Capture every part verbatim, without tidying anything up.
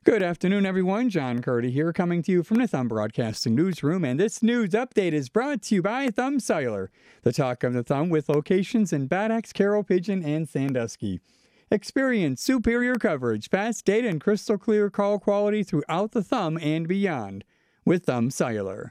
Good afternoon, everyone. John Curdy here, coming to you from the Thumb Broadcasting Newsroom, and this news update is brought to you by Thumb Cellular, the talk of the thumb, with locations in Bad Axe, Carroll, Pigeon, and Sandusky. Experience superior coverage, fast data, and crystal clear call quality throughout the thumb and beyond with Thumb Cellular.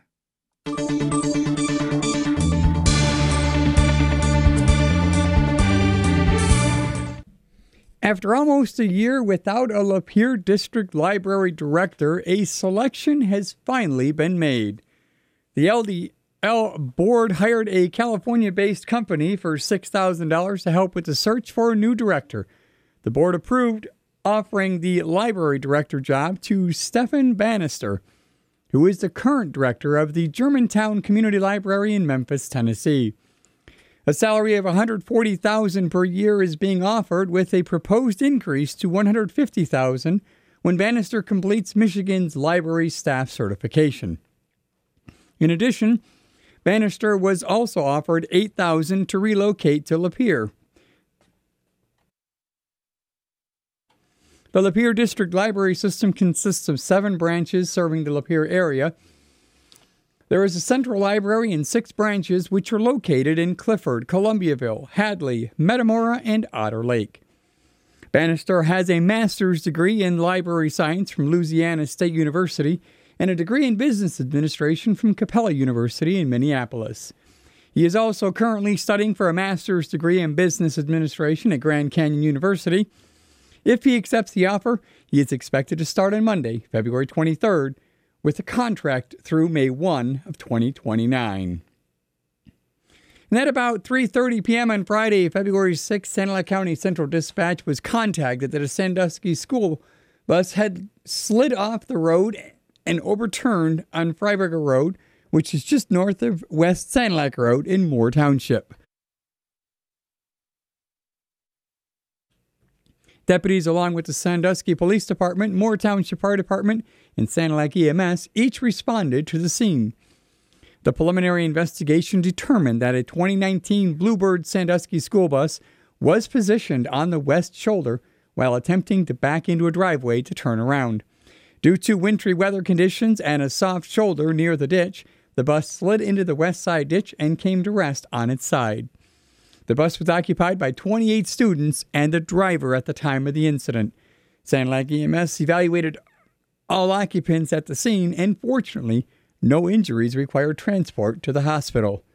After almost a year without a Lapeer District Library Director, a selection has finally been made. The L D L board hired a California-based company for six thousand dollars to help with the search for a new director. The board approved offering the library director job to Stephen Bannister, who is the current director of the Germantown Community Library in Memphis, Tennessee. A salary of one hundred forty thousand dollars per year is being offered, with a proposed increase to one hundred fifty thousand dollars when Bannister completes Michigan's library staff certification. In addition, Bannister was also offered eight thousand dollars to relocate to Lapeer. The Lapeer District Library System consists of seven branches serving the Lapeer area. There is a central library and six branches which are located in Clifford, Columbiaville, Hadley, Metamora, and Otter Lake. Bannister has a master's degree in library science from Louisiana State University and a degree in business administration from Capella University in Minneapolis. He is also currently studying for a master's degree in business administration at Grand Canyon University. If he accepts the offer, he is expected to start on Monday, February twenty-third, with a contract through May first of twenty twenty-nine. And at about three thirty p.m. on Friday, February sixth, Sanilac County Central Dispatch was contacted that a Sandusky school bus had slid off the road and overturned on Freiberger Road, which is just north of West Sanilac Road in Moore Township. Deputies, along with the Sandusky Police Department, Moore Township Fire Department, and Sanilac E M S, each responded to the scene. The preliminary investigation determined that a twenty nineteen Bluebird Sandusky school bus was positioned on the west shoulder while attempting to back into a driveway to turn around. Due to wintry weather conditions and a soft shoulder near the ditch, the bus slid into the west side ditch and came to rest on its side. The bus was occupied by twenty-eight students and the driver at the time of the incident. Sanilac E M S evaluated all occupants at the scene, and fortunately, no injuries required transport to the hospital.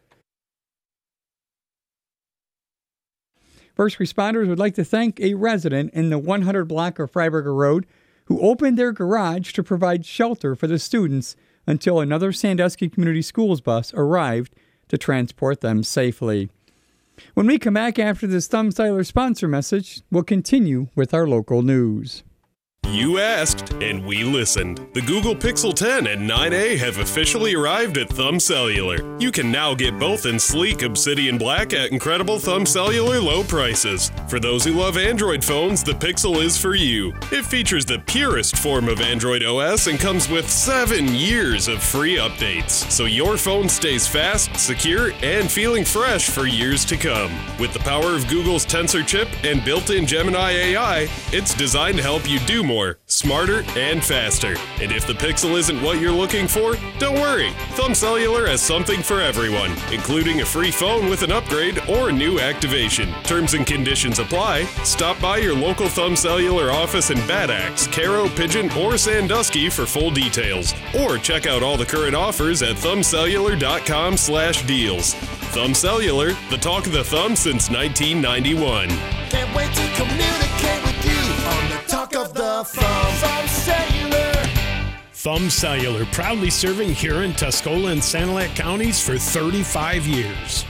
First responders would like to thank a resident in the one hundred block of Freiberger Road who opened their garage to provide shelter for the students until another Sandusky Community Schools bus arrived to transport them safely. When we come back after this Thumb Cellular sponsor message, we'll continue with our local news. You asked, and we listened. The Google Pixel ten and nine A have officially arrived at Thumb Cellular. You can now get both in sleek obsidian black at incredible Thumb Cellular low prices. For those who love Android phones, the Pixel is for you. It features the purest form of Android O S and comes with seven years of free updates, so your phone stays fast, secure, and feeling fresh for years to come. With the power of Google's Tensor chip and built-in Gemini A I, it's designed to help you do more. More, smarter, and faster. And if the Pixel isn't what you're looking for, don't worry. Thumb Cellular has something for everyone, including a free phone with an upgrade or a new activation. Terms and conditions apply. Stop by your local Thumb Cellular office in Bad Axe, Carroll, Pigeon, or Sandusky for full details. Or check out all the current offers at thumbcellular.com slash deals. Thumb Cellular, the talk of the thumb since nineteen ninety-one. Can't wait to communicate with you on the talk of the thumb. Thumb Cellular. Thumb Cellular, proudly serving Huron, Tuscola, and Sanilac counties for thirty-five years.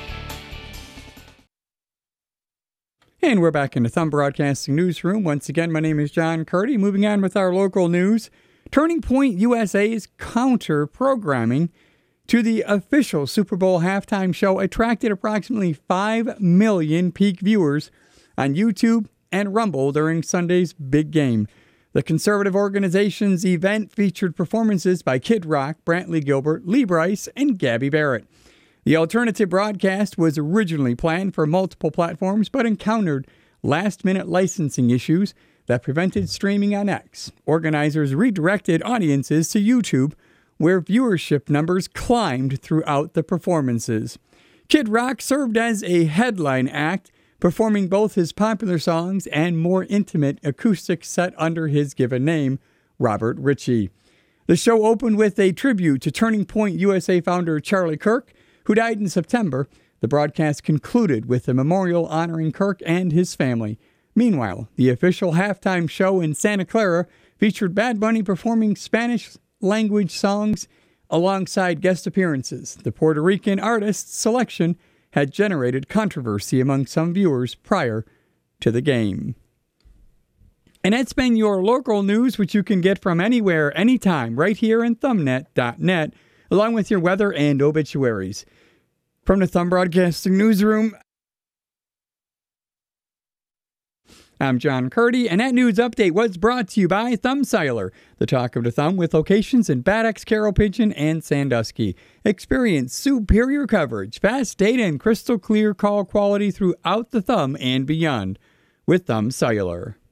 And we're back in the Thumb Broadcasting Newsroom. Once again, my name is John Curdy. Moving on with our local news. Turning Point U S A's counter-programming to the official Super Bowl halftime show attracted approximately five million peak viewers on YouTube and Rumble during Sunday's big game. The conservative organization's event featured performances by Kid Rock, Brantley Gilbert, Lee Brice, and Gabby Barrett. The alternative broadcast was originally planned for multiple platforms but encountered last-minute licensing issues that prevented streaming on X. Organizers redirected audiences to YouTube, where viewership numbers climbed throughout the performances. Kid Rock served as a headline act, performing both his popular songs and more intimate acoustic set under his given name, Robert Ritchie. The show opened with a tribute to Turning Point U S A founder Charlie Kirk, who died in September. The broadcast concluded with a memorial honoring Kirk and his family. Meanwhile, the official halftime show in Santa Clara featured Bad Bunny performing Spanish-language songs alongside guest appearances. The Puerto Rican artist's selection had generated controversy among some viewers prior to the game. And that's been your local news, which you can get from anywhere, anytime, right here in thumbnet dot net, along with your weather and obituaries. From the Thumb Broadcasting Newsroom, I'm John Curdy, and that news update was brought to you by Thumb Cellular, the talk of the thumb, with locations in Bad Axe, Carroll Pigeon, and Sandusky. Experience superior coverage, fast data, and crystal clear call quality throughout the thumb and beyond with Thumb Cellular.